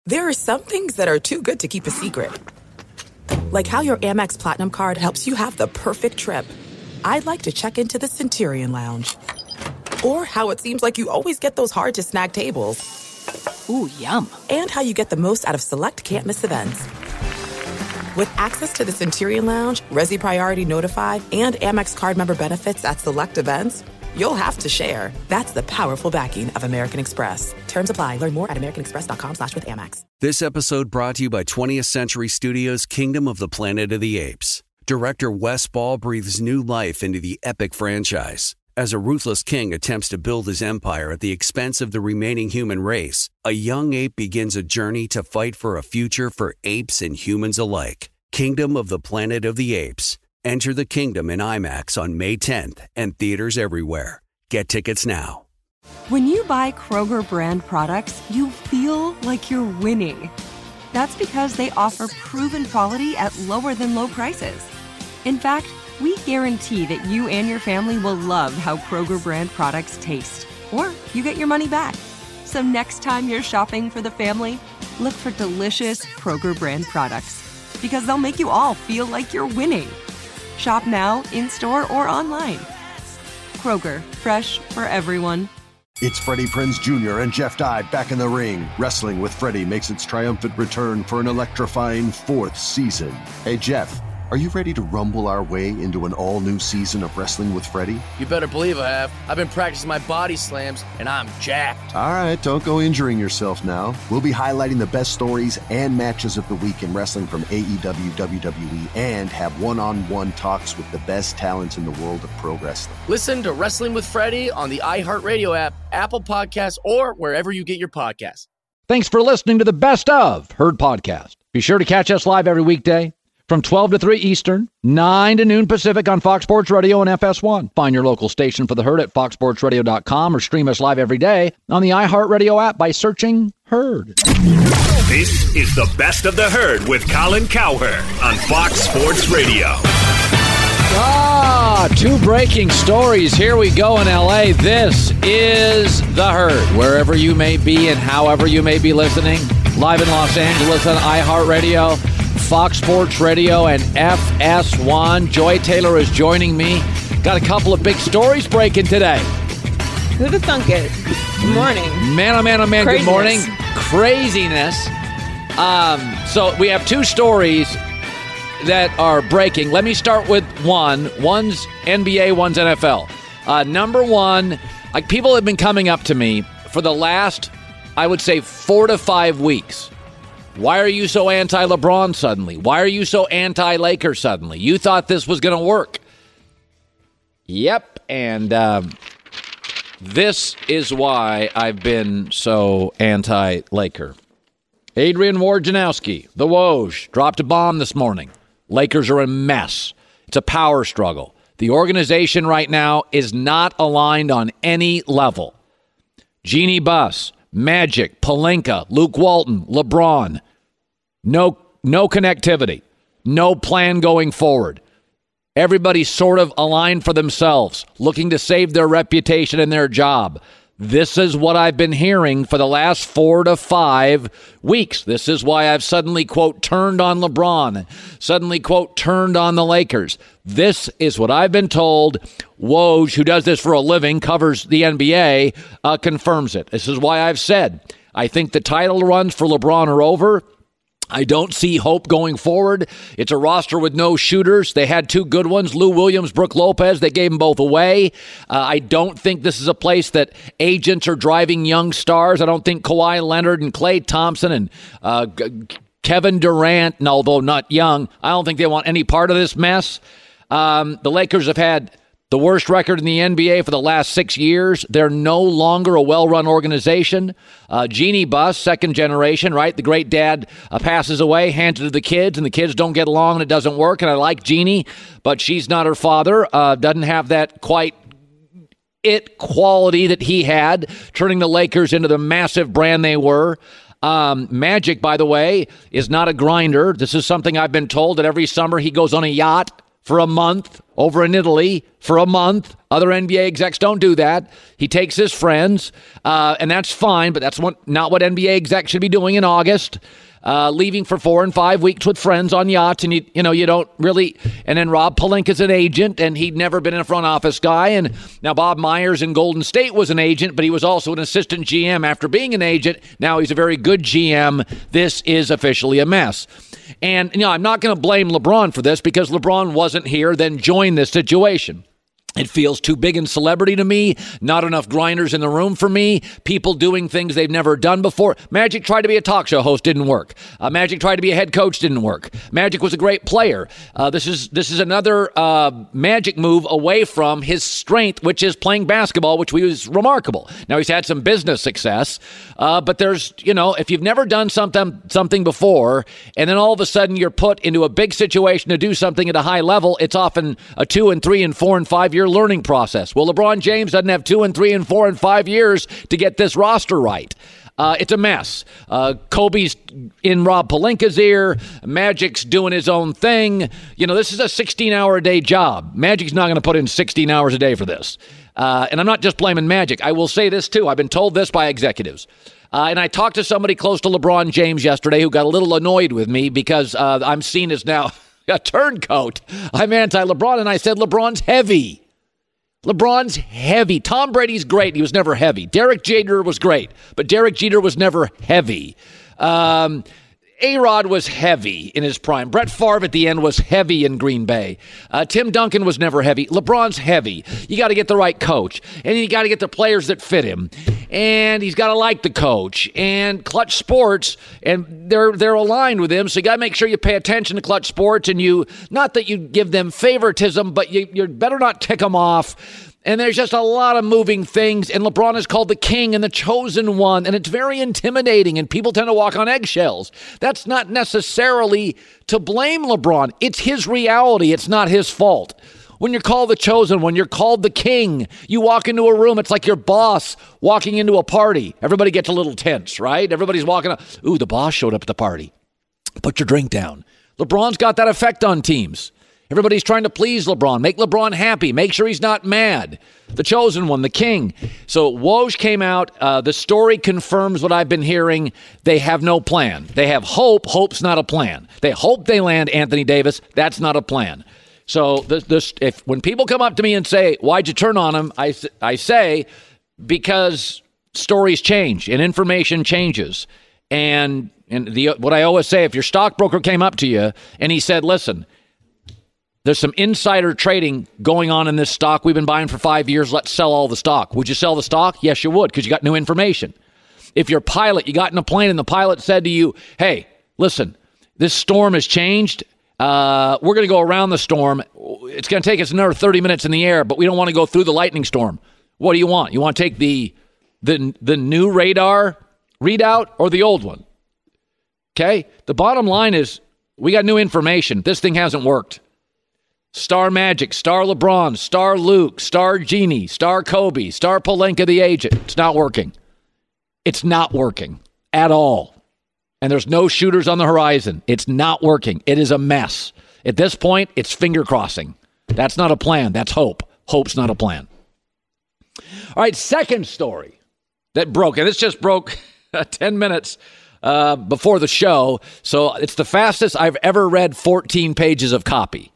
There are some things that are too good to keep a secret. Like how your Amex Platinum card helps you have the perfect trip. I'd like to check into the Centurion Lounge. Or how it seems like you always get those hard-to-snag tables. Ooh, yum. And how you get the most out of select can't-miss events. With access to the Centurion Lounge, Resi Priority Notified, and Amex card member benefits at select events, you'll have to share. That's the powerful backing of American Express. Terms apply. Learn more at americanexpress.com/withAmex. This episode brought to you by 20th Century Studios' Kingdom of the Planet of the Apes. Director Wes Ball breathes new life into the epic franchise. As a ruthless king attempts to build his empire at the expense of the remaining human race, a young ape begins a journey to fight for a future for apes and humans alike. Kingdom of the Planet of the Apes. Enter the kingdom in IMAX on May 10th and theaters everywhere. Get tickets now. When you buy Kroger brand products, you feel like you're winning. That's because they offer proven quality at lower than low prices. In fact, we guarantee that you and your family will love how Kroger brand products taste, or you get your money back. So next time you're shopping for the family, look for delicious Kroger brand products, because they'll make you all feel like you're winning. Shop now, in-store, or online. Kroger, fresh for everyone. It's Freddie Prinze Jr. and Jeff Dye back in the ring. Wrestling with Freddie makes its triumphant return for an electrifying 4th season. Hey, Jeff, are you ready to rumble our way into an all-new season of Wrestling with Freddie? You better believe I have. I've been practicing my body slams, and I'm jacked. All right, don't go injuring yourself now. We'll be highlighting the best stories and matches of the week in wrestling from AEW, WWE, and have one-on-one talks with the best talents in the world of pro wrestling. Listen to Wrestling with Freddie on the iHeartRadio app, Apple Podcasts, or wherever you get your podcasts. Thanks for listening to the Best of Heard podcast. Be sure to catch us live every weekday from 12 to 3 Eastern, 9 to noon Pacific on Fox Sports Radio and FS1. Find your local station for The Herd at foxsportsradio.com or stream us live every day on the iHeartRadio app by searching Herd. This is the Best of the Herd with Colin Cowherd on Fox Sports Radio. 2 breaking stories. Here we go in L.A. This is The Herd. Wherever you may be and however you may be listening, live in Los Angeles on iHeartRadio, Fox Sports Radio, and FS1. Joy Taylor is joining me. Got a couple of big stories breaking today. Who'd have thunk it? Good morning. Man, oh man, oh man, good morning. Craziness. So we have 2 stories that are breaking. Let me start with one. One's NBA, one's NFL. Number one, people have been coming up to me for the last, I would say, 4 to 5 weeks. Why are you so anti-LeBron suddenly? Why are you so anti-Lakers suddenly? You thought this was going to work. Yep, and this is why I've been so anti-Laker. Adrian Wojnarowski, the Woj, dropped a bomb this morning. Lakers are a mess. It's a power struggle. The organization right now is not aligned on any level. Jeannie Buss, Magic, Pelinka, Luke Walton, LeBron. No connectivity. No plan going forward. Everybody's sort of aligned for themselves, looking to save their reputation and their job. This is what I've been hearing for the last 4 to 5 weeks. This is why I've suddenly, quote, turned on LeBron, suddenly, quote, turned on the Lakers. This is what I've been told. Woj, who does this for a living, covers the NBA, confirms it. This is why I've said, I think the title runs for LeBron are over. I don't see hope going forward. It's a roster with no shooters. They had 2 good ones, Lou Williams, Brook Lopez. They gave them both away. I don't think this is a place that agents are driving young stars. I don't think Kawhi Leonard and Klay Thompson and Kevin Durant, and although not young, I don't think they want any part of this mess. The Lakers have had the worst record in the NBA for the last 6 years. They're no longer a well-run organization. Jeannie Buss, second generation, right? The great dad passes away, hands it to the kids, and the kids don't get along, and it doesn't work. And I like Jeannie, but she's not her father. Doesn't have that quite it quality that he had, turning the Lakers into the massive brand they were. Magic, by the way, is not a grinder. This is something I've been told that every summer he goes on a yacht for a month over in Italy for a month. Other NBA execs don't do that. He takes his friends, and that's fine, but that's not what NBA execs should be doing in August. Leaving for 4 and 5 weeks with friends on yachts, and you don't really. And then Rob Pelinka's an agent, and he'd never been a front office guy. And now Bob Myers in Golden State was an agent, but he was also an assistant GM after being an agent. Now he's a very good GM. This is officially a mess. And I'm not going to blame LeBron for this because LeBron wasn't here, then joined this situation. It feels too big and celebrity to me. Not enough grinders in the room for me. People doing things they've never done before. Magic tried to be a talk show host, didn't work. Magic tried to be a head coach, didn't work. Magic was a great player. This is another Magic move away from his strength, which is playing basketball, which was remarkable. Now he's had some business success, but there's if you've never done something before, and then all of a sudden you're put into a big situation to do something at a high level, it's often a 2 and 3 and 4 and 5 year learning process. Well, LeBron James doesn't have 2 and 3 and 4 and 5 years to get this roster right. It's a mess. Kobe's in Rob Pelinka's ear. Magic's doing his own thing. This is a 16-hour-a-day job. Magic's not going to put in 16 hours a day for this. And I'm not just blaming Magic. I will say this, too. I've been told this by executives. And I talked to somebody close to LeBron James yesterday who got a little annoyed with me because I'm seen as now a turncoat. I'm anti-LeBron, and I said LeBron's heavy. LeBron's heavy. Tom Brady's great. He was never heavy. Derek Jeter was great, but Derek Jeter was never heavy. A-Rod was heavy in his prime. Brett Favre at the end was heavy in Green Bay. Tim Duncan was never heavy. LeBron's heavy. You got to get the right coach, and you got to get the players that fit him, and he's got to like the coach. And Clutch Sports, and they're aligned with him, so you got to make sure you pay attention to Clutch Sports, and not that you give them favoritism, but you better not tick them off. And there's just a lot of moving things, and LeBron is called the king and the chosen one, and it's very intimidating, and people tend to walk on eggshells. That's not necessarily to blame LeBron. It's his reality. It's not his fault. When you're called the chosen one, you're called the king. You walk into a room, it's like your boss walking into a party. Everybody gets a little tense, right? Everybody's walking up. Ooh, the boss showed up at the party. Put your drink down. LeBron's got that effect on teams. Everybody's trying to please LeBron, make LeBron happy, make sure he's not mad. The chosen one, the king. So Woj came out. The story confirms what I've been hearing. They have no plan. They have hope. Hope's not a plan. They hope they land Anthony Davis. That's not a plan. So when people come up to me and say, why'd you turn on him? I say, because stories change and information changes. And what I always say, if your stockbroker came up to you and he said, listen, there's some insider trading going on in this stock we've been buying for 5 years. Let's sell all the stock. Would you sell the stock? Yes, you would, because you got new information. If you're a pilot, you got in a plane and the pilot said to you, hey, listen, this storm has changed. We're going to go around the storm. It's going to take us another 30 minutes in the air, but we don't want to go through the lightning storm. What do you want? You want to take the new radar readout or the old one? Okay? The bottom line is we got new information. This thing hasn't worked. Star Magic, Star LeBron, Star Luke, Star Genie, Star Kobe, Star Pelinka the agent. It's not working. It's not working at all. And there's no shooters on the horizon. It's not working. It is a mess. At this point, it's finger crossing. That's not a plan. That's hope. Hope's not a plan. All right, second story that broke. And this just broke 10 minutes before the show. So it's the fastest I've ever read 14 pages of copy.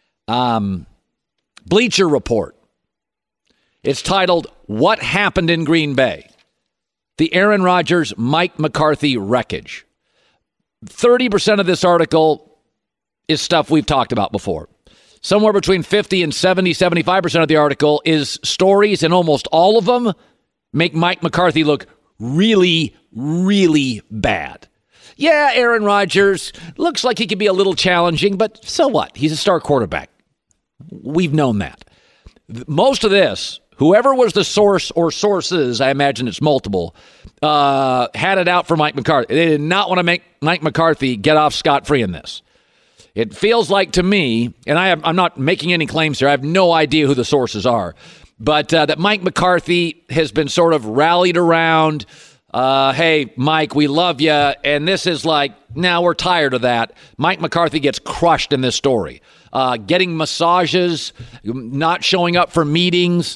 Bleacher Report. It's titled, What Happened in Green Bay? The Aaron Rodgers, Mike McCarthy wreckage. 30% of this article is stuff we've talked about before. Somewhere between 50 and 70, 75% of the article is stories, and almost all of them make Mike McCarthy look really, really bad. Yeah, Aaron Rodgers looks like he could be a little challenging, but so what? He's a star quarterback. We've known that. Most of this, whoever was the source or sources, I imagine it's multiple, had it out for Mike McCarthy. They did not want to make Mike McCarthy get off scot-free in this. It feels like to me, and I'm not making any claims here, I have no idea who the sources are, but that Mike McCarthy has been sort of rallied around, hey, Mike, we love you, and this is like, now we're tired of that. Mike McCarthy gets crushed in this story. getting massages, not showing up for meetings,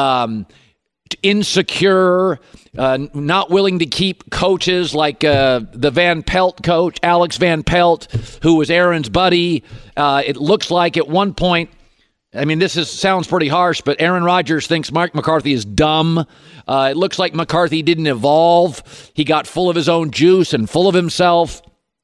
insecure, not willing to keep coaches like the Van Pelt coach, Alex Van Pelt, who was Aaron's buddy. It looks like at one point, I mean, sounds pretty harsh, but Aaron Rodgers thinks Mike McCarthy is dumb. It looks like McCarthy didn't evolve. He got full of his own juice and full of himself.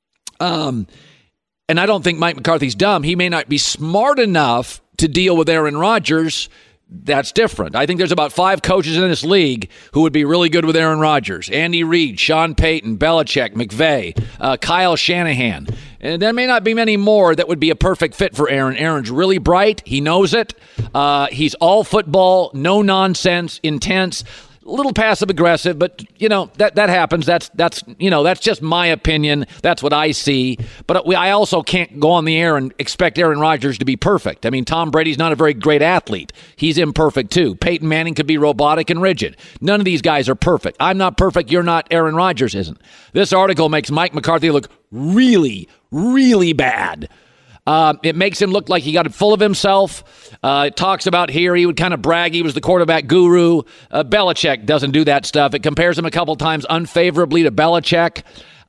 And I don't think Mike McCarthy's dumb. He may not be smart enough to deal with Aaron Rodgers. That's different. I think there's about 5 coaches in this league who would be really good with Aaron Rodgers. Andy Reid, Sean Payton, Belichick, McVay, Kyle Shanahan. And there may not be many more that would be a perfect fit for Aaron. Aaron's really bright. He knows it. He's all football, no nonsense, intense. A little passive aggressive, but that happens. That's just my opinion. That's what I see. But I also can't go on the air and expect Aaron Rodgers to be perfect. I mean, Tom Brady's not a very great athlete. He's imperfect too. Peyton Manning could be robotic and rigid. None of these guys are perfect. I'm not perfect. You're not. Aaron Rodgers isn't. This article makes Mike McCarthy look really, really bad. It makes him look like he got it full of himself. It talks about here he would kind of brag he was the quarterback guru. Belichick doesn't do that stuff. It compares him a couple times unfavorably to Belichick.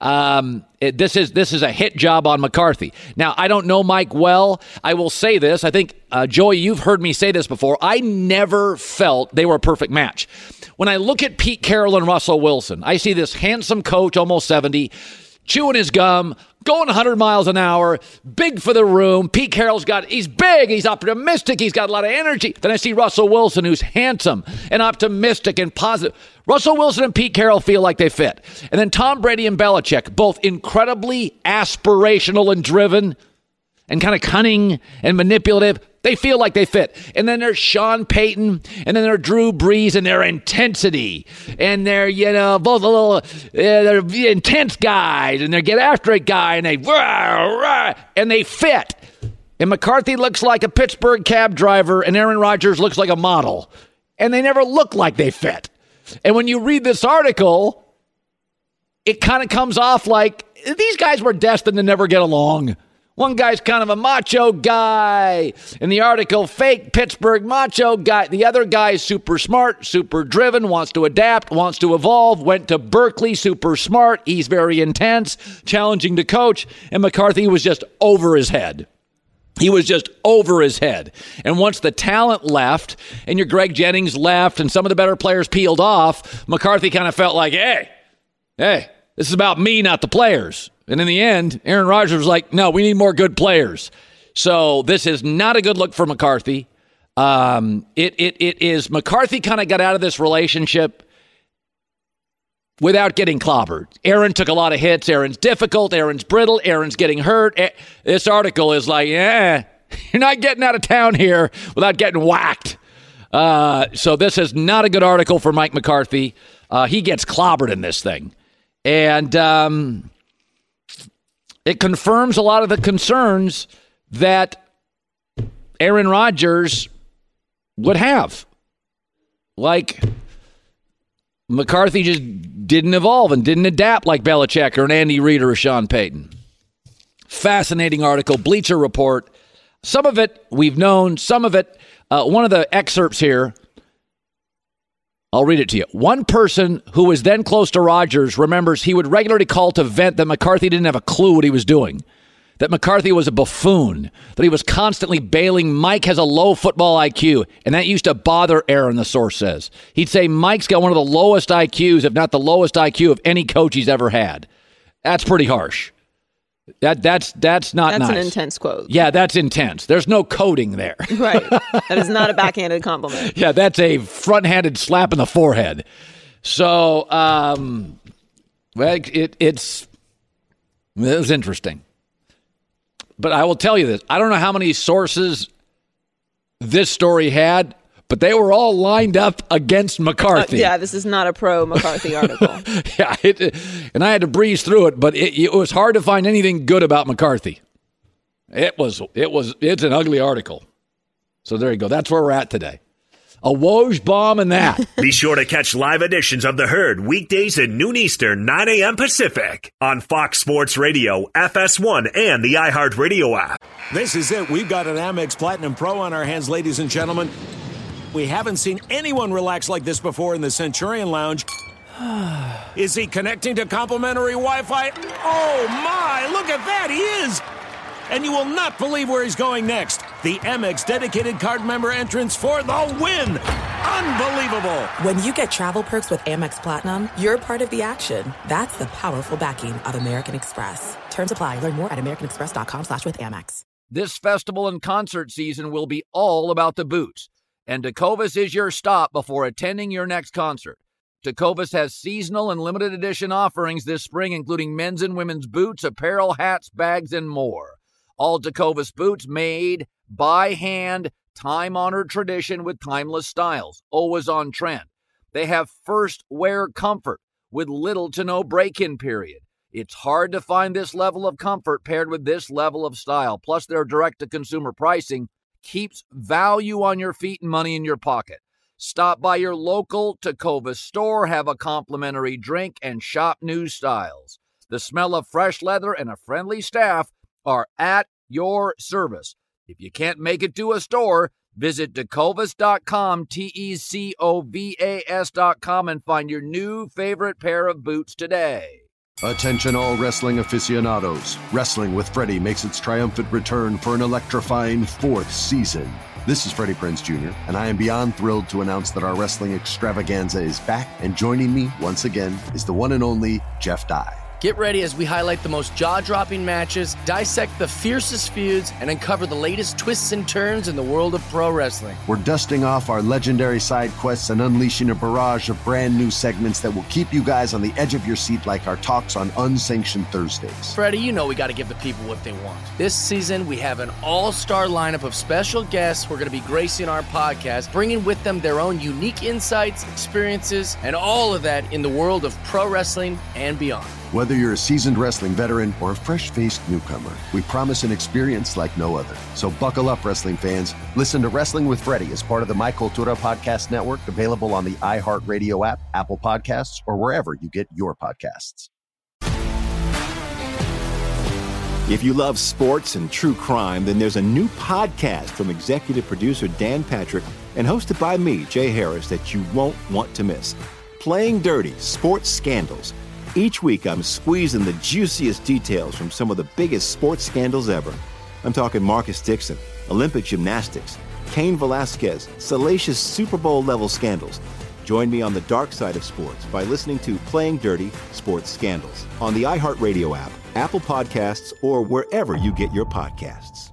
This is a hit job on McCarthy. Now, I don't know Mike well. I will say this. I think, Joey, you've heard me say this before. I never felt they were a perfect match. When I look at Pete Carroll and Russell Wilson, I see this handsome coach, almost 70, chewing his gum, going 100 miles an hour, big for the room. Pete Carroll's he's big, he's optimistic, he's got a lot of energy. Then I see Russell Wilson, who's handsome and optimistic and positive. Russell Wilson and Pete Carroll feel like they fit. And then Tom Brady and Belichick, both incredibly aspirational and driven and kind of cunning and manipulative. They feel like they fit. And then there's Sean Payton, and then there's Drew Brees, and their intensity. And they're, both a little, they're intense guys, and they get after it guy, and they fit. And McCarthy looks like a Pittsburgh cab driver, and Aaron Rodgers looks like a model. And they never look like they fit. And when you read this article, it kind of comes off like these guys were destined to never get along. One guy's kind of a macho guy. In the article, fake Pittsburgh macho guy. The other guy's super smart, super driven, wants to adapt, wants to evolve, went to Berkeley, super smart. He's very intense, challenging to coach. And McCarthy was just over his head. He was just over his head. And once the talent left and your Greg Jennings left and some of the better players peeled off, McCarthy kind of felt like, hey, this is about me, not the players. And in the end, Aaron Rodgers was like, no, we need more good players. So this is not a good look for McCarthy. It is McCarthy kind of got out of this relationship without getting clobbered. Aaron took a lot of hits. Aaron's difficult. Aaron's brittle. Aaron's getting hurt. This article is like, you're not getting out of town here without getting whacked. So this is not a good article for Mike McCarthy. He gets clobbered in this thing. And it confirms a lot of the concerns that Aaron Rodgers would have. Like, McCarthy just didn't evolve and didn't adapt like Belichick or an Andy Reid or a Sean Payton. Fascinating article, Bleacher Report. Some of it we've known, some of it, one of the excerpts here, I'll read it to you. One person who was then close to Rodgers remembers he would regularly call to vent that McCarthy didn't have a clue what he was doing, that McCarthy was a buffoon, that he was constantly bailing. Mike has a low football IQ, and that used to bother Aaron, the source says. He'd say Mike's got one of the lowest IQs, if not the lowest IQ of any coach he's ever had. That's pretty harsh. That's not nice. That's an intense quote. Yeah, that's intense. There's no coding there. Right. That is not a backhanded compliment. Yeah, that's a front-handed slap in the forehead. So, it was interesting. But I will tell you this. I don't know how many sources this story had, but they were all lined up against McCarthy. Yeah, this is not a pro-McCarthy article. Yeah, and I had to breeze through it, but it was hard to find anything good about McCarthy. It's an ugly article. So there you go. That's where we're at today. A Woj bomb and that. Be sure to catch live editions of The Herd weekdays at noon Eastern, 9 a.m. Pacific on Fox Sports Radio, FS1, and the iHeartRadio app. This is it. We've got an Amex Platinum Pro on our hands, ladies and gentlemen. We haven't seen anyone relax like this before in the Centurion Lounge. Is he connecting to complimentary Wi-Fi? Oh, my! Look at that! He is! And you will not believe where he's going next. The Amex dedicated card member entrance for the win. Unbelievable. When you get travel perks with Amex Platinum, you're part of the action. That's the powerful backing of American Express. Terms apply. Learn more at americanexpress.com/withAmex. This festival and concert season will be all about the boots. And Tecovas is your stop before attending your next concert. Tecovas has seasonal and limited edition offerings this spring, including men's and women's boots, apparel, hats, bags, and more. All Tecovas boots made by hand, time-honored tradition with timeless styles, always on trend. They have first wear comfort with little to no break-in period. It's hard to find this level of comfort paired with this level of style. Plus, their direct-to-consumer pricing keeps value on your feet and money in your pocket. Stop by your local Tecovas store, have a complimentary drink, and shop new styles. The smell of fresh leather and a friendly staff are at your service. If you can't make it to a store, visit Tecovas.com, Tecovas.com, and find your new favorite pair of boots today. Attention all wrestling aficionados. Wrestling with Freddie makes its triumphant return for an electrifying 4th season. This is Freddie Prinze Jr., and I am beyond thrilled to announce that our wrestling extravaganza is back, and joining me once again is the one and only Jeff Dye. Get ready as we highlight the most jaw-dropping matches, dissect the fiercest feuds, and uncover the latest twists and turns in the world of pro wrestling. We're dusting off our legendary side quests and unleashing a barrage of brand new segments that will keep you guys on the edge of your seat like our talks on Unsanctioned Thursdays. Freddie, you know we got to give the people what they want. This season, we have an all-star lineup of special guests who are going to be gracing our podcast, bringing with them their own unique insights, experiences, and all of that in the world of pro wrestling and beyond. Whether you're a seasoned wrestling veteran or a fresh-faced newcomer, we promise an experience like no other. So buckle up, wrestling fans. Listen to Wrestling with Freddie as part of the My Cultura Podcast Network, available on the iHeartRadio app, Apple Podcasts, or wherever you get your podcasts. If you love sports and true crime, then there's a new podcast from executive producer Dan Patrick and hosted by me, Jay Harris, that you won't want to miss. Playing Dirty: Sports Scandals. Each week, I'm squeezing the juiciest details from some of the biggest sports scandals ever. I'm talking Marcus Dixon, Olympic gymnastics, Cain Velasquez, salacious Super Bowl-level scandals. Join me on the dark side of sports by listening to Playing Dirty: Sports Scandals on the iHeartRadio app, Apple Podcasts, or wherever you get your podcasts.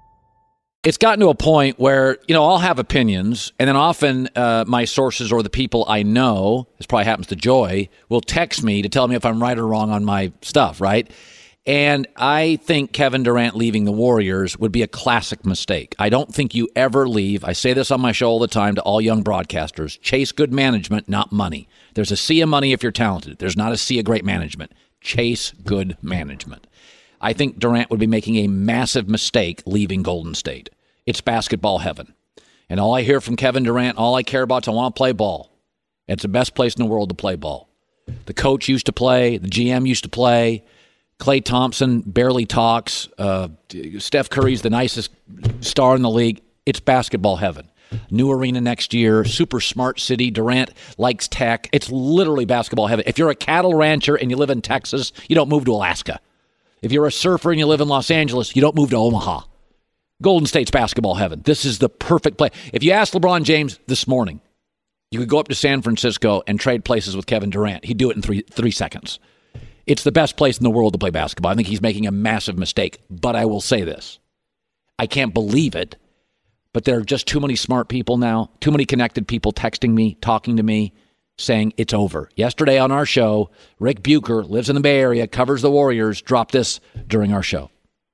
It's gotten to a point where, I'll have opinions, and then often my sources or the people I know, this probably happens to Joy, will text me to tell me if I'm right or wrong on my stuff, right? And I think Kevin Durant leaving the Warriors would be a classic mistake. I don't think you ever leave. I say this on my show all the time to all young broadcasters. Chase good management, not money. There's a sea of money if you're talented. There's not a sea of great management. Chase good management. I think Durant would be making a massive mistake leaving Golden State. It's basketball heaven. And all I hear from Kevin Durant, all I care about is I want to play ball. It's the best place in the world to play ball. The coach used to play. The GM used to play. Klay Thompson barely talks. Steph Curry's the nicest star in the league. It's basketball heaven. New arena next year, super smart city. Durant likes tech. It's literally basketball heaven. If you're a cattle rancher and you live in Texas, you don't move to Alaska. If you're a surfer and you live in Los Angeles, you don't move to Omaha. Golden State's basketball heaven. This is the perfect place. If you asked LeBron James this morning, you could go up to San Francisco and trade places with Kevin Durant. He'd do it in three seconds. It's the best place in the world to play basketball. I think he's making a massive mistake. But I will say this. I can't believe it, but there are just too many smart people now, too many connected people texting me, talking to me, saying it's over. Yesterday on our show, Rick Bucher, lives in the Bay Area, covers the Warriors, dropped this during our show.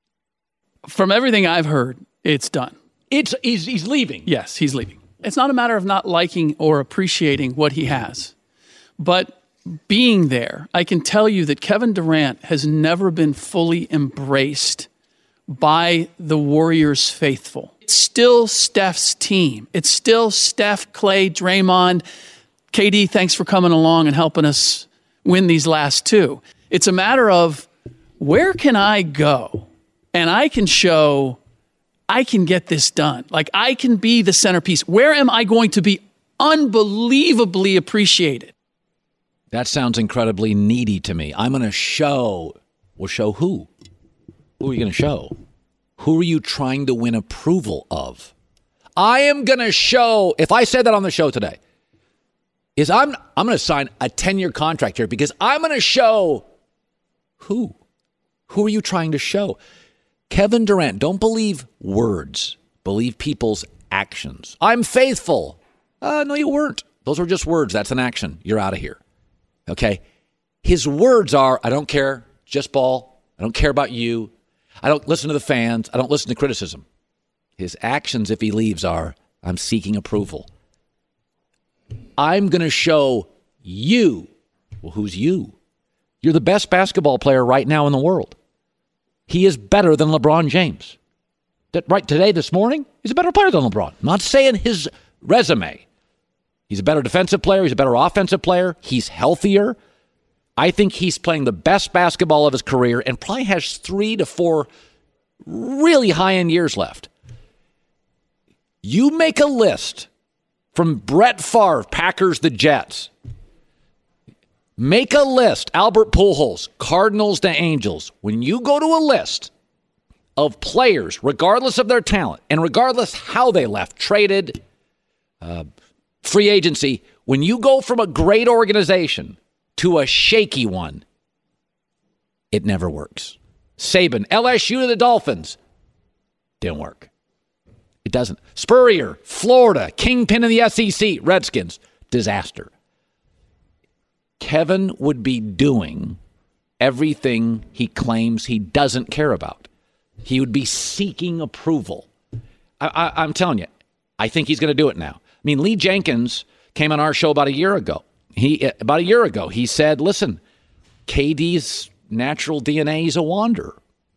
From everything I've heard, it's done. He's leaving. Yes, he's leaving. It's not a matter of not liking or appreciating what he has, but being there, I can tell you that Kevin Durant has never been fully embraced by the Warriors faithful. still Steph's team. It's still Steph, Clay, Draymond. KD, thanks for coming along and helping us win these last two. It's a matter of where can I go and I can show I can get this done. Like I can be the centerpiece. Where am I going to be unbelievably appreciated? That sounds incredibly needy to me. I'm going to show. Well, show who? Who are you going to show? Who are you trying to win approval of? I am going to show, if I said that on the show today, is I'm going to sign a 10-year contract here because I'm going to show who? Who are you trying to show? Kevin Durant, don't believe words. Believe people's actions. I'm faithful. No, you weren't. Those were just words. That's an action. You're out of here. Okay? His words are, I don't care, just ball. I don't care about you. I don't listen to the fans. I don't listen to criticism. His actions, if he leaves, are, I'm seeking approval. I'm going to show you. Well, who's you? You're the best basketball player right now in the world. He is better than LeBron James. Right today, this morning, he's a better player than LeBron. I'm not saying his resume. He's a better defensive player. He's a better offensive player. He's healthier. I think he's playing the best basketball of his career and probably has 3 to 4 really high-end years left. You make a list from Brett Favre, Packers, the Jets. Make a list, Albert Pujols, Cardinals to Angels. When you go to a list of players, regardless of their talent and regardless how they left, traded, free agency, when you go from a great organization to a shaky one, it never works. Saban, LSU to the Dolphins, didn't work. It doesn't. Spurrier, Florida, kingpin in the SEC, Redskins, disaster. Kevin would be doing everything he claims he doesn't care about. He would be seeking approval. I'm telling you, I think he's going to do it now. I mean, Lee Jenkins came on our show about a year ago. He said, listen, KD's natural DNA is a wanderer.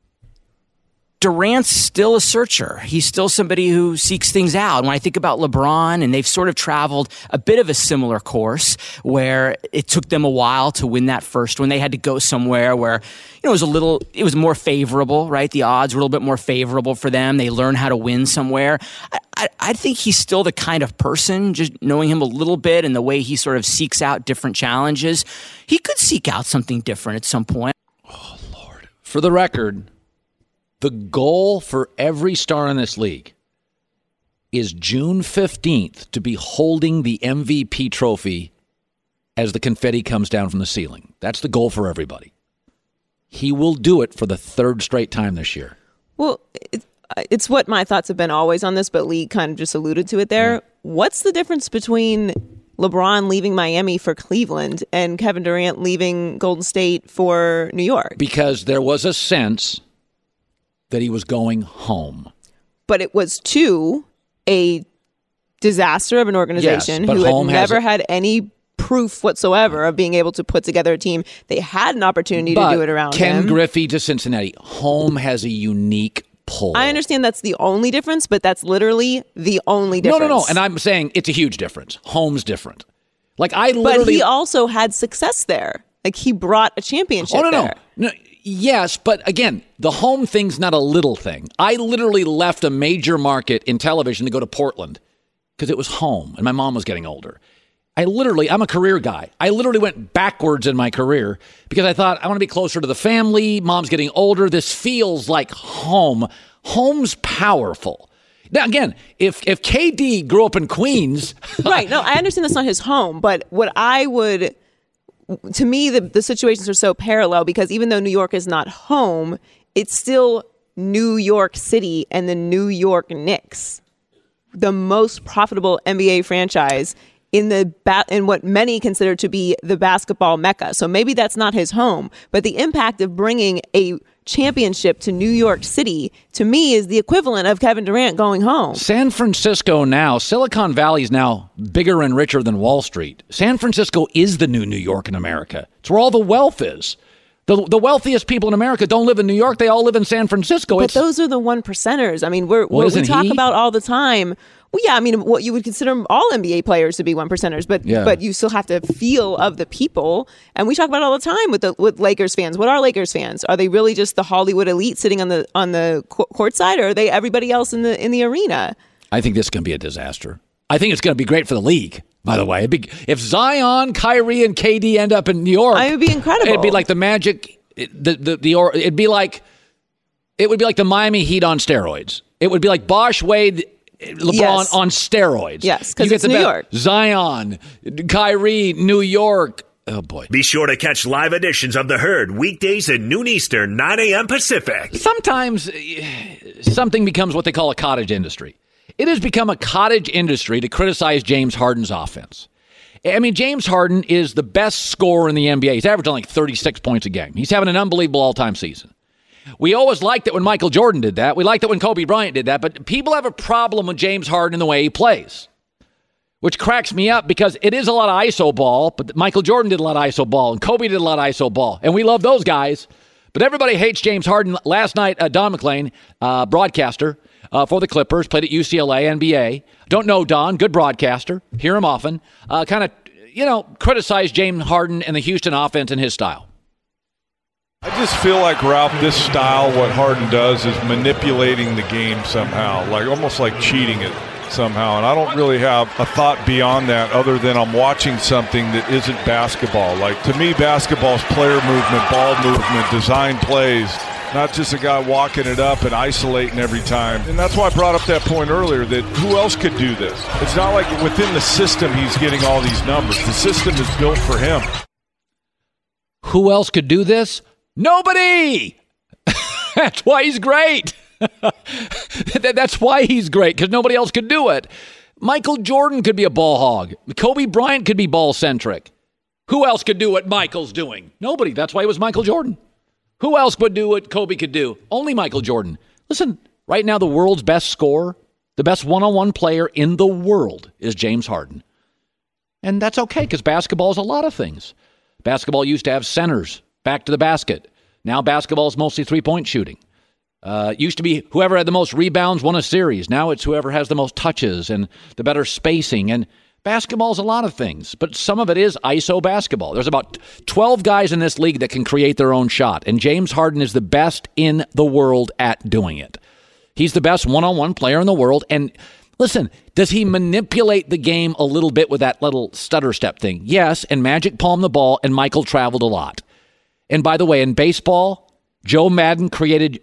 Durant's still a searcher. He's still somebody who seeks things out. When I think about LeBron, and they've sort of traveled a bit of a similar course where it took them a while to win that first one. They had to go somewhere where, it was more favorable, right? The odds were a little bit more favorable for them. They learned how to win somewhere. I think he's still the kind of person, just knowing him a little bit and the way he sort of seeks out different challenges. He could seek out something different at some point. Oh, Lord. For the record, the goal for every star in this league is June 15th to be holding the MVP trophy as the confetti comes down from the ceiling. That's the goal for everybody. He will do it for the 3rd straight time this year. Well, it's what my thoughts have been always on this, but Lee kind of just alluded to it there. Yeah. What's the difference between LeBron leaving Miami for Cleveland and Kevin Durant leaving Golden State for New York? Because there was a sense that he was going home. But it was to a disaster of an organization who had never had any proof whatsoever of being able to put together a team. They had an opportunity to do it around Ken him. Griffey to Cincinnati. Home has a unique pull. I understand that's the only difference, but that's literally the only difference. No. And I'm saying it's a huge difference. Home's different. But he also had success there. Like, he brought a championship there. No. Yes, but again, the home thing's not a little thing. I literally left a major market in television to go to Portland because it was home and my mom was getting older. I'm a career guy. I literally went backwards in my career because I thought I want to be closer to the family. Mom's getting older. This feels like home. Home's powerful. Now, again, if KD grew up in Queens. Right. No, I understand that's not his home. But what I would, to me, the situations are so parallel because even though New York is not home, it's still New York City and the New York Knicks, the most profitable NBA franchise in what many consider to be the basketball mecca. So maybe that's not his home, but the impact of bringing a championship to New York City, to me, is the equivalent of Kevin Durant going home. San Francisco now, Silicon Valley is now bigger and richer than Wall Street. San Francisco is the new New York in America. It's where all the wealth is. The wealthiest people in America don't live in New York. They all live in San Francisco. But those are the 1%ers. I mean, we talk about all the time. Well, yeah, I mean, what you would consider all NBA players to be 1%ers, but you still have to feel of the people. And we talk about it all the time with Lakers fans. What are Lakers fans? Are they really just the Hollywood elite sitting on the court side, or are they everybody else in the arena? I think this is going to be a disaster. I think it's going to be great for the league. By the way, if Zion, Kyrie, and KD end up in New York, it would be incredible. It'd be like the Magic. It would be like the Miami Heat on steroids. It would be like Bosh, Wade, LeBron on steroids. Yes, because it's New York. Zion, Kyrie, New York. Oh, boy. Be sure to catch live editions of The Herd weekdays at noon Eastern, 9 a.m. Pacific. Sometimes something becomes what they call a cottage industry. It has become a cottage industry to criticize James Harden's offense. I mean, James Harden is the best scorer in the NBA. He's averaging like 36 points a game. He's having an unbelievable all-time season. We always liked it when Michael Jordan did that. We liked it when Kobe Bryant did that. But people have a problem with James Harden and the way he plays, which cracks me up because it is a lot of ISO ball. But Michael Jordan did a lot of ISO ball, and Kobe did a lot of ISO ball. And we love those guys. But everybody hates James Harden. Last night, Don McClain, broadcaster for the Clippers, played at UCLA, NBA. Don't know Don, good broadcaster. Hear him often. Kind of, criticize James Harden and the Houston offense and his style. I just feel like, Ralph, this style, what Harden does is manipulating the game somehow, like almost like cheating it somehow. And I don't really have a thought beyond that other than I'm watching something that isn't basketball. Like, to me, basketball is player movement, ball movement, design plays, not just a guy walking it up and isolating every time. And that's why I brought up that point earlier, that who else could do this? It's not like within the system he's getting all these numbers. The system is built for him. Who else could do this? Nobody! That's why he's great. That's why he's great, because nobody else could do it. Michael Jordan could be a ball hog. Kobe Bryant could be ball-centric. Who else could do what Michael's doing? Nobody. That's why it was Michael Jordan. Who else would do what Kobe could do? Only Michael Jordan. Listen, right now the world's best scorer, the best one-on-one player in the world is James Harden. And that's okay, because basketball is a lot of things. Basketball used to have centers back to the basket. Now basketball is mostly three-point shooting. Used to be whoever had the most rebounds won a series. Now it's whoever has the most touches and the better spacing. And basketball is a lot of things, but some of it is ISO basketball. There's about 12 guys in this league that can create their own shot, and James Harden is the best in the world at doing it. He's the best one-on-one player in the world. And listen, does he manipulate the game a little bit with that little stutter step thing? Yes, and Magic palmed the ball, and Michael traveled a lot. And by the way, in baseball, Joe Madden created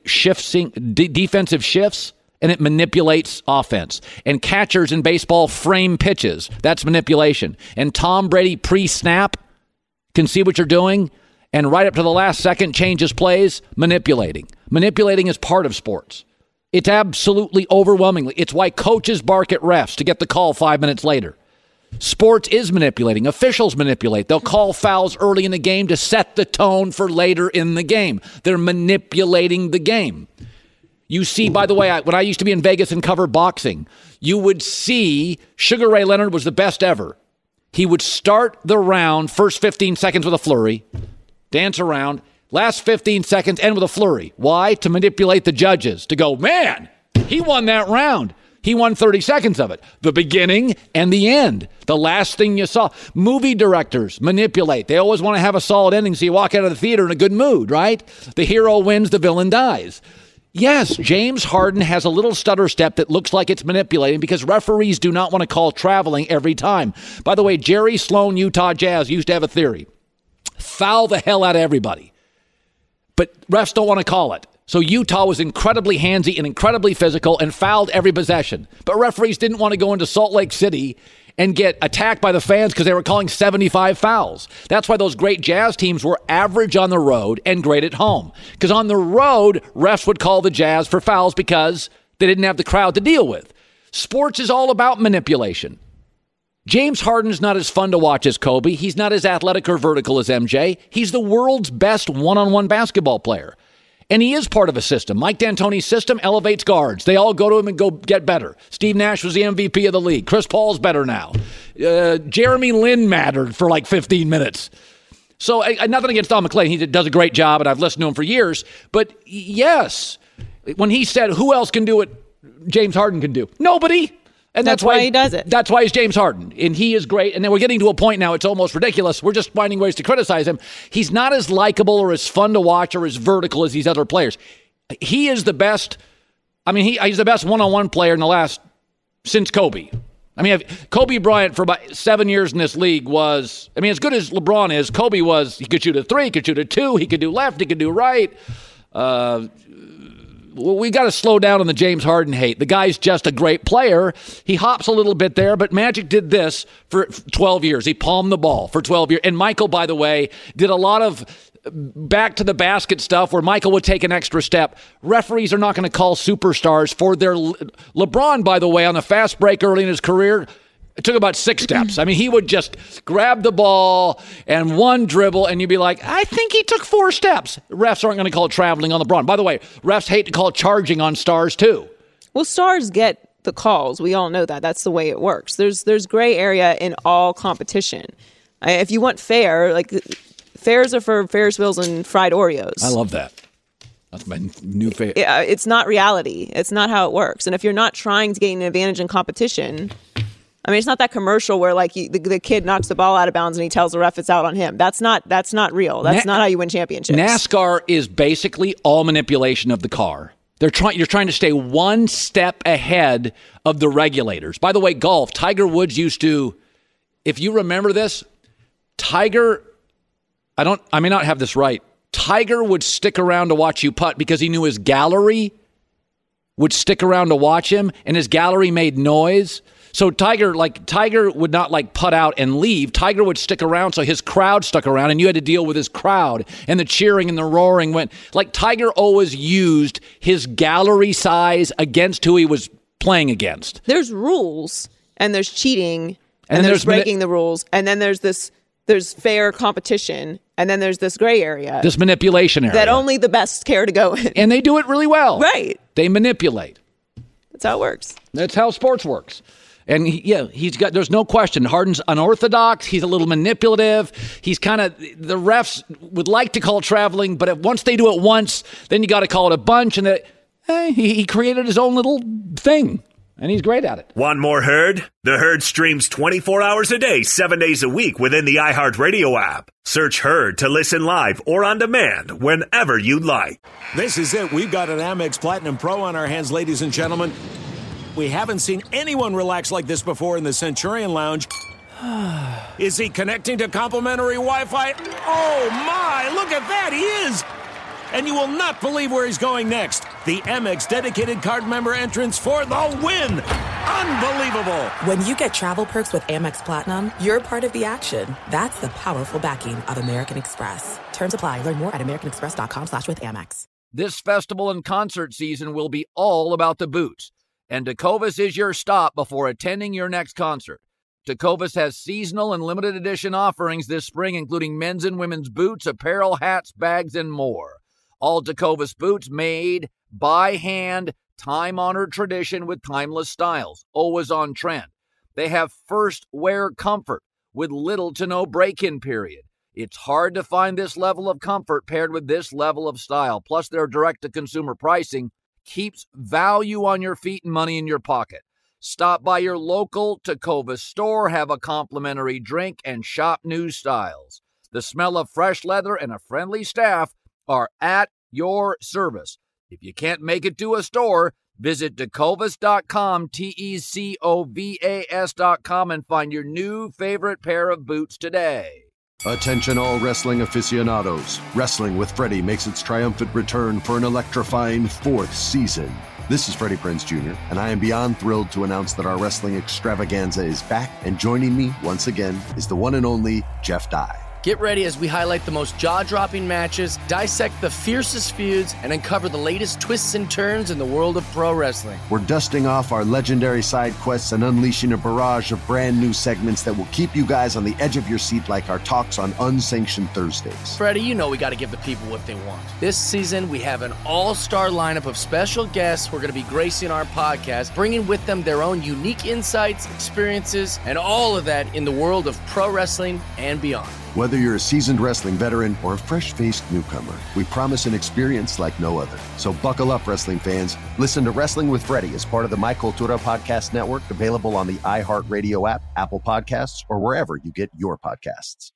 defensive shifts, and it manipulates offense. And catchers in baseball frame pitches. That's manipulation. And Tom Brady pre-snap can see what you're doing, and right up to the last second changes plays, manipulating. Manipulating is part of sports. It's absolutely overwhelmingly. It's why coaches bark at refs to get the call 5 minutes later. Sports is manipulating. Officials manipulate. They'll call fouls early in the game to set the tone for later in the game. They're manipulating the game. You see, by the way, when I used to be in Vegas and cover boxing, you would see Sugar Ray Leonard was the best ever. He would start the round, first 15 seconds with a flurry, dance around, last 15 seconds end with a flurry. Why? To manipulate the judges, to go, man, he won that round. He won 30 seconds of it. The beginning and the end. The last thing you saw. Movie directors manipulate. They always want to have a solid ending so you walk out of the theater in a good mood, right? The hero wins, the villain dies. Yes, James Harden has a little stutter step that looks like it's manipulating because referees do not want to call traveling every time. By the way, Jerry Sloan, Utah Jazz, used to have a theory. Foul the hell out of everybody. But refs don't want to call it. So Utah was incredibly handsy and incredibly physical and fouled every possession. But referees didn't want to go into Salt Lake City and get attacked by the fans because they were calling 75 fouls. That's why those great Jazz teams were average on the road and great at home. Because on the road, refs would call the Jazz for fouls because they didn't have the crowd to deal with. Sports is all about manipulation. James Harden's not as fun to watch as Kobe. He's not as athletic or vertical as MJ. He's the world's best one-on-one basketball player. And he is part of a system. Mike D'Antoni's system elevates guards. They all go to him and go get better. Steve Nash was the MVP of the league. Chris Paul's better now. Jeremy Lin mattered for like 15 minutes. So nothing against Don McClain. He does a great job, and I've listened to him for years. But yes, when he said, who else can do what James Harden can do? Nobody. And that's why he does it. That's why he's James Harden. And he is great. And then we're getting to a point now, it's almost ridiculous. We're just finding ways to criticize him. He's not as likable or as fun to watch or as vertical as these other players. He is the best. I mean, he's the best one-on-one player in the last, since Kobe. I mean, Kobe Bryant for about 7 years in this league was, I mean, as good as LeBron is, Kobe was, he could shoot a 3, he could shoot a 2, he could do left, he could do right. We got to slow down on the James Harden hate. The guy's just a great player. He hops a little bit there, but Magic did this for 12 years. He palmed the ball for 12 years. And Michael, by the way, did a lot of back to the basket stuff where Michael would take an extra step. Referees are not going to call superstars for their... LeBron, by the way, on the fast break early in his career, it took about 6 steps. I mean, he would just grab the ball and one dribble, and you'd be like, I think he took 4 steps. Refs aren't going to call traveling on LeBron. By the way, refs hate to call charging on stars, too. Well, stars get the calls. We all know that. That's the way it works. There's gray area in all competition. If you want fair, like... Fairs are for Ferris wheels and fried Oreos. I love that. That's my new favorite. It's not reality. It's not how it works. And if you're not trying to gain an advantage in competition, I mean, it's not that commercial where like the kid knocks the ball out of bounds and he tells the ref it's out on him. That's not real. That's not how you win championships. NASCAR is basically all manipulation of the car. You're trying to stay one step ahead of the regulators. By the way, golf. Tiger Woods used to, if you remember this, I may not have this right. Tiger would stick around to watch you putt because he knew his gallery would stick around to watch him, and his gallery made noise. So Tiger would not putt out and leave. Tiger would stick around, so his crowd stuck around, and you had to deal with his crowd, and the cheering and the roaring went. Tiger always used his gallery size against who he was playing against. There's rules, and there's cheating, and there's breaking the rules, and then there's fair competition, and then there's this gray area. This manipulation area. That only the best care to go in. And they do it really well. Right. They manipulate. That's how it works. That's how sports works. And there's no question. Harden's unorthodox. He's a little manipulative. He's kind of, the refs would like to call traveling, but once they do it once, then you got to call it a bunch. And he created his own little thing. And he's great at it. Want more Herd? The Herd streams 24 hours a day, 7 days a week within the iHeartRadio app. Search Herd to listen live or on demand whenever you like. This is it. We've got an Amex Platinum Pro on our hands, ladies and gentlemen. We haven't seen anyone relax like this before in the Centurion Lounge. Is he connecting to complimentary Wi-Fi? Oh, my. Look at that. He is. And you will not believe where he's going next. The Amex dedicated card member entrance for the win. Unbelievable. When you get travel perks with Amex Platinum, you're part of the action. That's the powerful backing of American Express. Terms apply. Learn more at americanexpress.com/withAmex. This festival and concert season will be all about the boots. And Tecovas is your stop before attending your next concert. Tecovas has seasonal and limited edition offerings this spring, including men's and women's boots, apparel, hats, bags, and more. All Tecovas boots made by hand, time-honored tradition with timeless styles, always on trend. They have first wear comfort with little to no break-in period. It's hard to find this level of comfort paired with this level of style. Plus, their direct-to-consumer pricing keeps value on your feet and money in your pocket. Stop by your local Tecovas store, have a complimentary drink, and shop new styles. The smell of fresh leather and a friendly staff are at your service. If you can't make it to a store, visit Tecovas.com, Tecovas.com, and find your new favorite pair of boots today. Attention all wrestling aficionados. Wrestling with Freddie makes its triumphant return for an electrifying 4th season. This is Freddie Prinze Jr., and I am beyond thrilled to announce that our wrestling extravaganza is back, and joining me once again is the one and only Jeff Dye. Get ready as we highlight the most jaw-dropping matches, dissect the fiercest feuds, and uncover the latest twists and turns in the world of pro wrestling. We're dusting off our legendary side quests and unleashing a barrage of brand new segments that will keep you guys on the edge of your seat like our talks on Unsanctioned Thursdays. Freddie, you know we got to give the people what they want. This season, we have an all-star lineup of special guests who are going to be gracing our podcast, bringing with them their own unique insights, experiences, and all of that in the world of pro wrestling and beyond. Whether you're a seasoned wrestling veteran or a fresh-faced newcomer, we promise an experience like no other. So buckle up, wrestling fans. Listen to Wrestling with Freddie as part of the My Cultura Podcast Network, available on the iHeartRadio app, Apple Podcasts, or wherever you get your podcasts.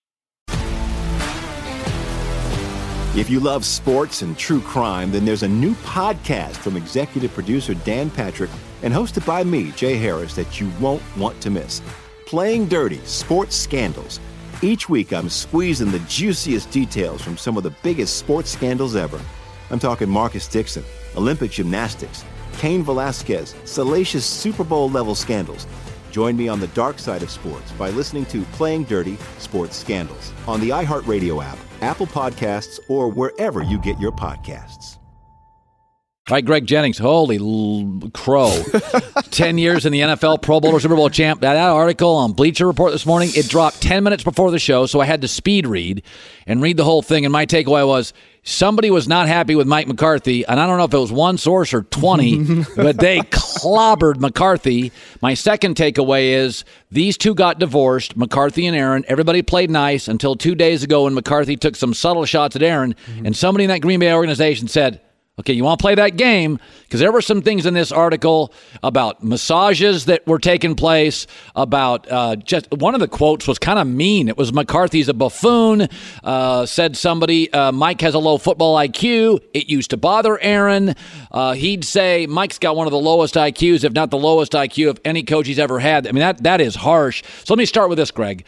If you love sports and true crime, then there's a new podcast from executive producer Dan Patrick and hosted by me, Jay Harris, that you won't want to miss. Playing Dirty: Sports Scandals. Each week, I'm squeezing the juiciest details from some of the biggest sports scandals ever. I'm talking Marcus Dixon, Olympic gymnastics, Cain Velasquez, salacious Super Bowl-level scandals. Join me on the dark side of sports by listening to Playing Dirty: Sports Scandals on the iHeartRadio app, Apple Podcasts, or wherever you get your podcasts. All right, Greg Jennings, holy crow. 10 years in the NFL, Pro Bowler, Super Bowl champ. That article on Bleacher Report this morning, it dropped 10 minutes before the show, so I had to speed read and read the whole thing. And my takeaway was somebody was not happy with Mike McCarthy, and I don't know if it was one source or 20, but they clobbered McCarthy. My second takeaway is these two got divorced, McCarthy and Aaron. Everybody played nice until 2 days ago when McCarthy took some subtle shots at Aaron, and somebody in that Green Bay organization said, okay, you want to play that game? Because there were some things in this article about massages that were taking place, about just one of the quotes was kind of mean. It was McCarthy's a buffoon, said somebody, Mike has a low football IQ. It used to bother Aaron. He'd say Mike's got one of the lowest IQs, if not the lowest IQ of any coach he's ever had. I mean, that is harsh. So let me start with this, Greg.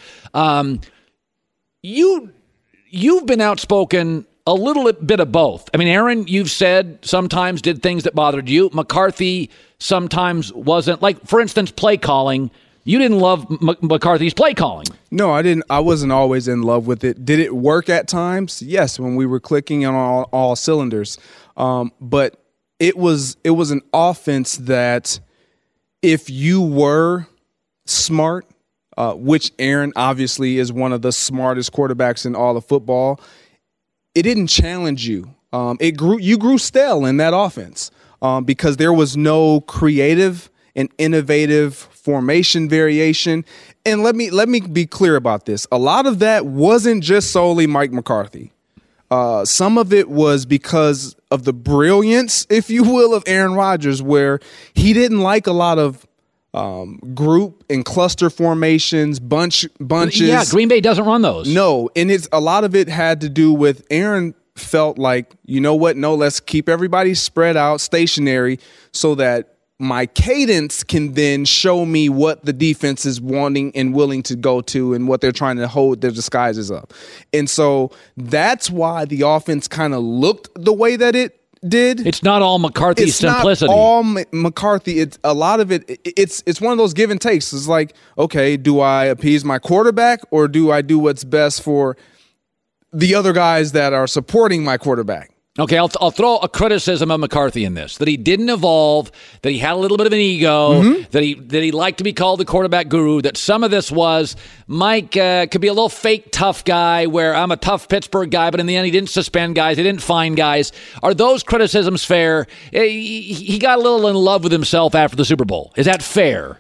You've been outspoken a little bit of both. I mean, Aaron, you've said sometimes did things that bothered you. McCarthy sometimes wasn't. Like, for instance, play calling. You didn't love McCarthy's play calling. No, I didn't. I wasn't always in love with it. Did it work at times? Yes, when we were clicking on all cylinders. But it was an offense that if you were smart, which Aaron obviously is one of the smartest quarterbacks in all of football, it didn't challenge you. You grew stale in that offense because there was no creative and innovative formation variation. And let me be clear about this. A lot of that wasn't just solely Mike McCarthy. Some of it was because of the brilliance, if you will, of Aaron Rodgers, where he didn't like a lot of group and cluster formations, bunches. Yeah, Green Bay doesn't run those. No, and a lot of it had to do with Aaron felt like, you know what? No, let's keep everybody spread out, stationary, so that my cadence can then show me what the defense is wanting and willing to go to and what they're trying to hold their disguises up. And so that's why the offense kind of looked the way that it did. It's not all McCarthy's simplicity. It's not all McCarthy. It's a lot of it. It's one of those give and takes. It's like, okay, do I appease my quarterback or do I do what's best for the other guys that are supporting my quarterback? Okay, I'll throw a criticism of McCarthy in this, that he didn't evolve, that he had a little bit of an ego, that he liked to be called the quarterback guru, that some of this was Mike could be a little fake tough guy where I'm a tough Pittsburgh guy, but in the end he didn't suspend guys, he didn't fine guys. Are those criticisms fair? He got a little in love with himself after the Super Bowl. Is that fair?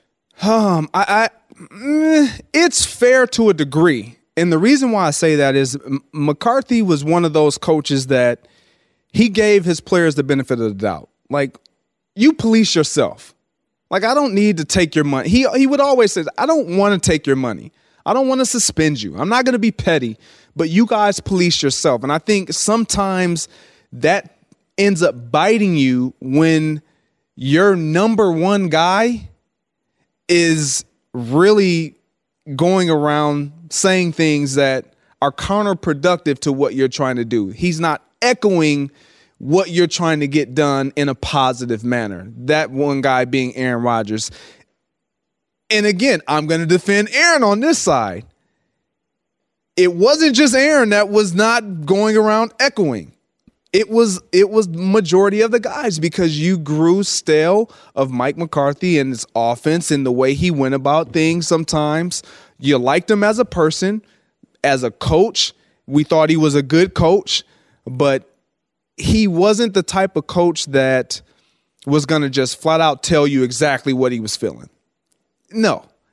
It's fair to a degree. And the reason why I say that is McCarthy was one of those coaches that he gave his players the benefit of the doubt. Like, you police yourself. Like, I don't need to take your money. He would always say, I don't want to take your money. I don't want to suspend you. I'm not going to be petty, but you guys police yourself. And I think sometimes that ends up biting you when your number one guy is really going around saying things that are counterproductive to what you're trying to do. He's not echoing what you're trying to get done in a positive manner. That one guy being Aaron Rodgers. And again, I'm going to defend Aaron on this side. It wasn't just Aaron that was not going around echoing. It was majority of the guys, because you grew stale of Mike McCarthy and his offense and the way he went about things sometimes. You liked him as a person, as a coach. We thought he was a good coach, but he wasn't the type of coach that was going to just flat out tell you exactly what he was feeling. No.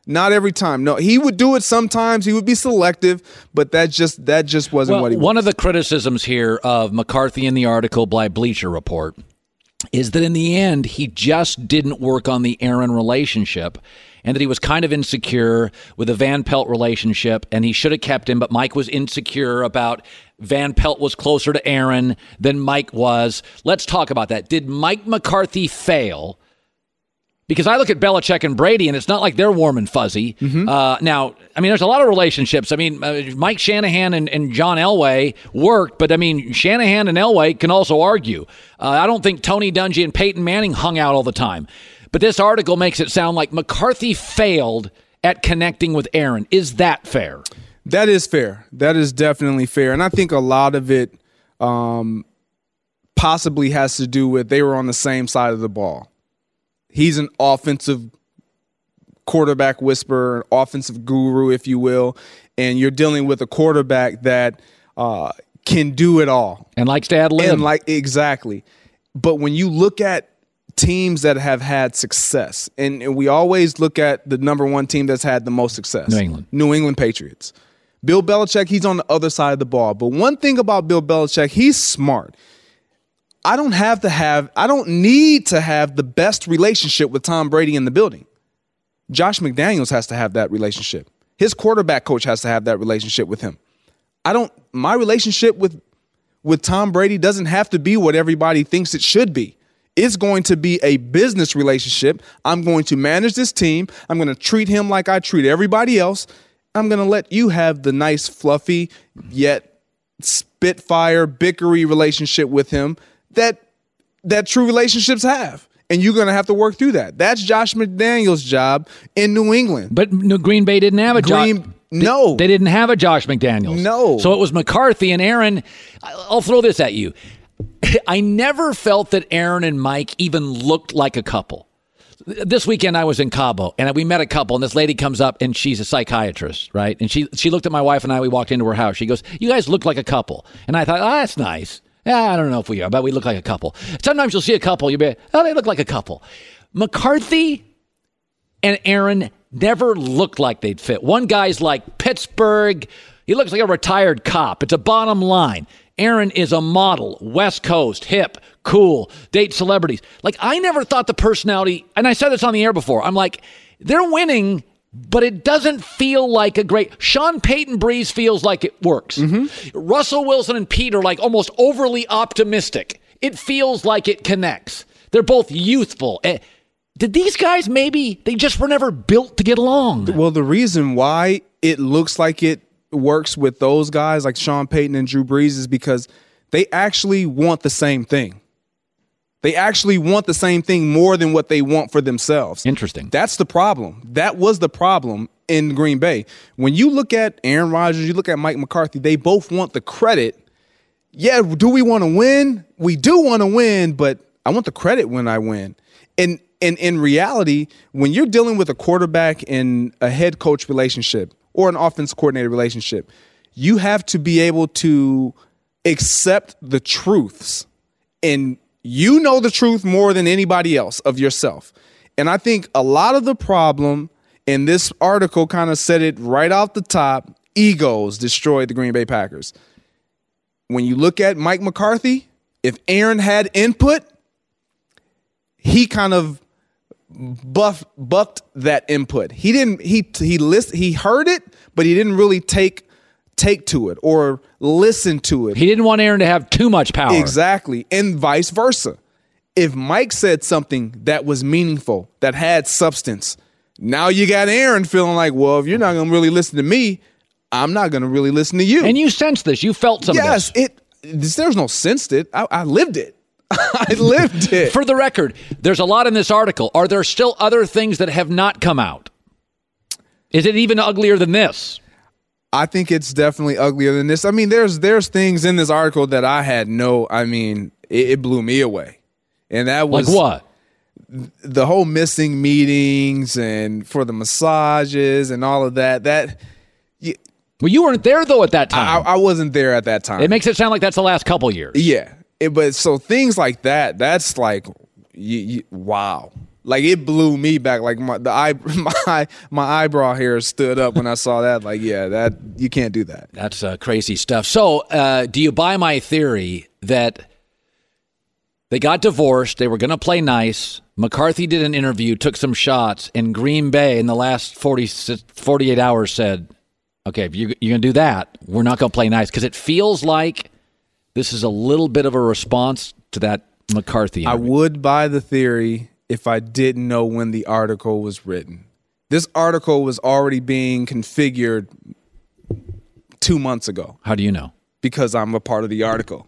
Not every time. No, he would do it sometimes. He would be selective, but that just wasn't what he was. One of the criticisms here of McCarthy in the article by Bleacher Report is that in the end, he just didn't work on the Aaron relationship, and that he was kind of insecure with the Van Pelt relationship, and he should have kept him, but Mike was insecure about Van Pelt was closer to Aaron than Mike was. Let's talk about that. Did Mike McCarthy fail? Because I look at Belichick and Brady, and it's not like they're warm and fuzzy. Now, I mean, there's a lot of relationships. I mean, Mike Shanahan and John Elway worked, but I mean, Shanahan and Elway can also argue. I don't think Tony Dungy and Peyton Manning hung out all the time. But this article makes it sound like McCarthy failed at connecting with Aaron. Is that fair? That is fair. That is definitely fair. And I think a lot of it possibly has to do with they were on the same side of the ball. He's an offensive quarterback whisperer, an offensive guru, if you will, and you're dealing with a quarterback that can do it all. And likes to ad lib. Exactly. But when you look at teams that have had success, and we always look at the number one team that's had the most success. New England Patriots. Bill Belichick, he's on the other side of the ball. But one thing about Bill Belichick, he's smart. I don't need to have the best relationship with Tom Brady in the building. Josh McDaniels has to have that relationship. His quarterback coach has to have that relationship with him. My relationship with Tom Brady doesn't have to be what everybody thinks it should be. It's going to be a business relationship. I'm going to manage this team. I'm going to treat him like I treat everybody else. I'm going to let you have the nice, fluffy, yet spitfire, bickery relationship with him that true relationships have. And you're going to have to work through that. That's Josh McDaniels' job in New England. But Green Bay didn't have a job. No. They didn't have a Josh McDaniels. No. So it was McCarthy and Aaron. I'll throw this at you. I never felt that Aaron and Mike even looked like a couple. This weekend I was in Cabo, and we met a couple, and this lady comes up, and she's a psychiatrist, right? And she looked at my wife and I. We walked into her house. She goes, "You guys look like a couple." And I thought, "Oh, that's nice. Yeah, I don't know if we are, but we look like a couple." Sometimes you'll see a couple, you'll be, "Oh, they look like a couple." McCarthy and Aaron never looked like they'd fit. One guy's like Pittsburgh. He looks like a retired cop. It's a bottom line. Aaron is a model, West Coast, hip, cool, date celebrities. Like, I never thought the personality, and I said this on the air before, I'm like, they're winning, but it doesn't feel like a great. Sean Payton Breeze feels like it works. Russell Wilson and Pete are like almost overly optimistic. It feels like it connects. They're both youthful. Did these guys they just were never built to get along? Well, the reason why it looks like it works with those guys like Sean Payton and Drew Brees is because they actually want the same thing. They actually want the same thing more than what they want for themselves. Interesting. That's the problem. That was the problem in Green Bay. When you look at Aaron Rodgers, you look at Mike McCarthy, they both want the credit. Yeah, do we want to win? We do want to win, but I want the credit when I win. And in reality, when you're dealing with a quarterback and a head coach relationship or an offense coordinator relationship, you have to be able to accept the truths. And you know the truth more than anybody else of yourself. And I think a lot of the problem, and this article kind of said it right off the top, egos destroyed the Green Bay Packers. When you look at Mike McCarthy, if Aaron had input, he kind of bucked that input. He didn't. He heard it, but he didn't really take to it or listen to it. He didn't want Aaron to have too much power. Exactly, and vice versa. If Mike said something that was meaningful, that had substance, now you got Aaron feeling like, well, if you're not going to really listen to me, I'm not going to really listen to you. And you sensed this. You felt some of this. Yes, there's no sensed it. I lived it. I lived it. For the record, there's a lot in this article. Are there still other things that have not come out? Is it even uglier than this? I think it's definitely uglier than this. I mean, there's things in this article that it blew me away. And that was like what? The whole missing meetings and for the massages and all of that. Well, you weren't there though at that time. I wasn't there at that time. It makes it sound like that's the last couple years. Yeah. But so things like that, that's like, wow. Like, it blew me back. Like, my eyebrow hair stood up when I saw that. Like, yeah, that you can't do that. That's crazy stuff. So, do you buy my theory that they got divorced, they were going to play nice, McCarthy did an interview, took some shots, and Green Bay in the last 48 hours said, okay, if you're going to do that, we're not going to play nice? Because it feels like this is a little bit of a response to that McCarthy interview. I would buy the theory if I didn't know when the article was written. This article was already being configured 2 months ago. How do you know? Because I'm a part of the article.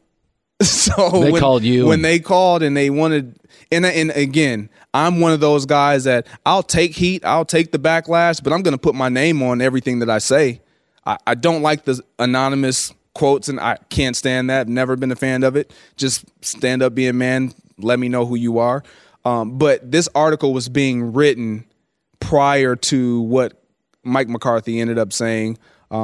So they called you. When they called and they wanted, and again, I'm one of those guys that I'll take heat, I'll take the backlash, but I'm going to put my name on everything that I say. I don't like the anonymous quotes, and I can't stand that. Never been a fan of it. Just stand up, be a man, let me know who you are. But this article was being written prior to what Mike McCarthy ended up saying.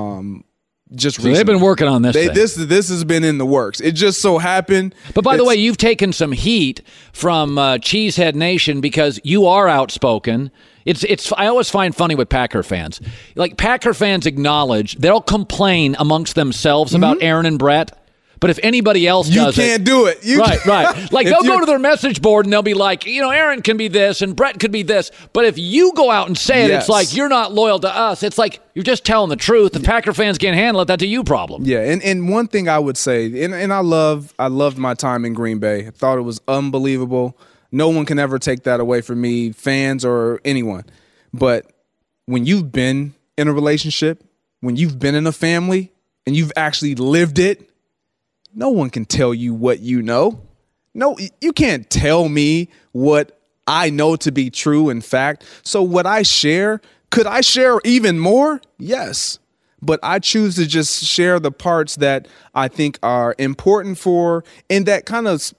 Just so they've been working on this. This has been in the works. It just so happened. But by the way, you've taken some heat from Cheesehead Nation because you are outspoken. It's. I always find funny with Packer fans. Like, Packer fans acknowledge they'll complain amongst themselves about Aaron and Brett. But if anybody else does it... You can't do it. Right. Like, they'll go to their message board and they'll be like, Aaron can be this and Brett could be this. But if you go out and say it, it's like, you're not loyal to us. It's like, you're just telling the truth. If Packer fans can't handle it, that's a you problem. Yeah, and one thing I would say, and I loved my time in Green Bay. I thought it was unbelievable. No one can ever take that away from me, fans or anyone. But when you've been in a relationship, when you've been in a family, and you've actually lived it, no one can tell you what you know. No, you can't tell me what I know to be true in fact. So what I share, could I share even more? Yes. But I choose to just share the parts that I think are important for, and that kind of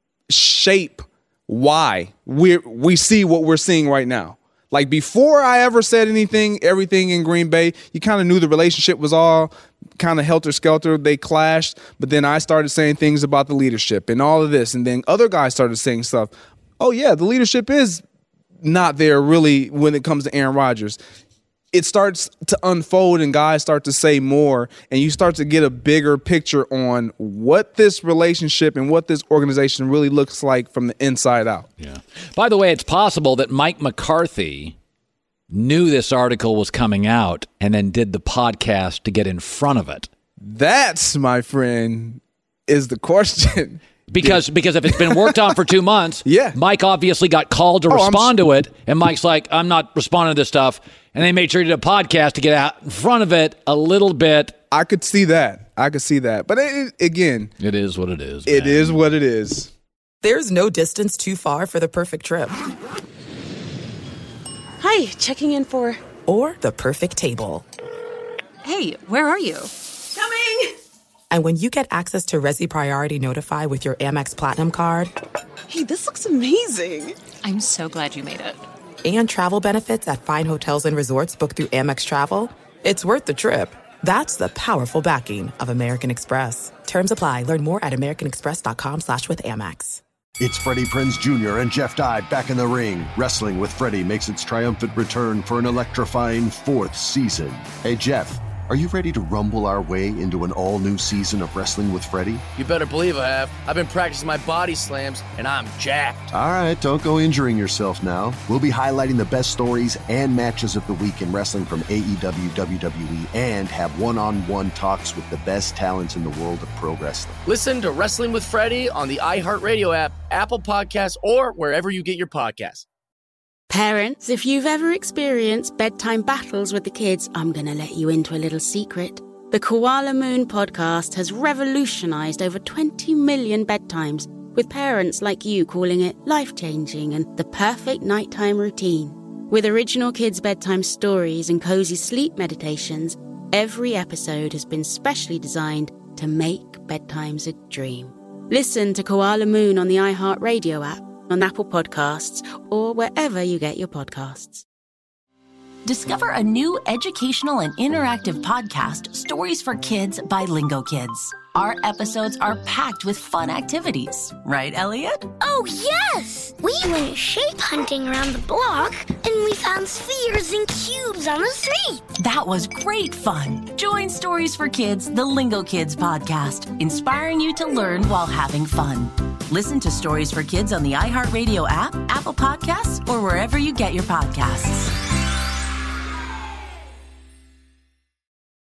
shape why we see what we're seeing right now. Like, before I ever said everything in Green Bay, you kind of knew the relationship was all kind of helter-skelter. They clashed, but then I started saying things about the leadership and all of this, and then other guys started saying stuff. Oh, yeah, the leadership is not there really when it comes to Aaron Rodgers. It starts to unfold and guys start to say more, and you start to get a bigger picture on what this relationship and what this organization really looks like from the inside out. Yeah. By the way, it's possible that Mike McCarthy knew this article was coming out and then did the podcast to get in front of it. That's, my friend, is the question. Because if it's been worked on for 2 months, yeah, Mike obviously got called to respond to it, and Mike's like, I'm not responding to this stuff. And they made sure he did a podcast to get out in front of it a little bit. I could see that. But again, it is what it is. It is what it is. There's no distance too far for the perfect trip. Hi, checking in for... Or the perfect table. Hey, where are you? Coming! And when you get access to Resi Priority Notify with your Amex Platinum card... Hey, this looks amazing. I'm so glad you made it. And travel benefits at fine hotels and resorts booked through Amex Travel, it's worth the trip. That's the powerful backing of American Express. Terms apply. Learn more at americanexpress.com/withAmex. It's Freddie Prinze Jr. and Jeff Dye back in the ring. Wrestling with Freddie makes its triumphant return for an electrifying 4th season. Hey, Jeff, are you ready to rumble our way into an all-new season of Wrestling with Freddie? You better believe I have. I've been practicing my body slams, and I'm jacked. All right, don't go injuring yourself now. We'll be highlighting the best stories and matches of the week in wrestling from AEW, WWE, and have one-on-one talks with the best talents in the world of pro wrestling. Listen to Wrestling with Freddie on the iHeartRadio app, Apple Podcasts, or wherever you get your podcasts. Parents, if you've ever experienced bedtime battles with the kids, I'm going to let you into a little secret. The Koala Moon podcast has revolutionized over 20 million bedtimes, with parents like you calling it life-changing and the perfect nighttime routine. With original kids' bedtime stories and cozy sleep meditations, every episode has been specially designed to make bedtimes a dream. Listen to Koala Moon on the iHeartRadio app, on Apple Podcasts, or wherever you get your podcasts. Discover a new educational and interactive podcast, Stories for Kids by Lingo Kids. Our episodes are packed with fun activities. Right, Elliot? Oh, yes! We went shape hunting around the block, and we found spheres and cubes on the street. That was great fun. Join Stories for Kids, the Lingo Kids podcast, inspiring you to learn while having fun. Listen to Stories for Kids on the iHeartRadio app, Apple Podcasts, or wherever you get your podcasts.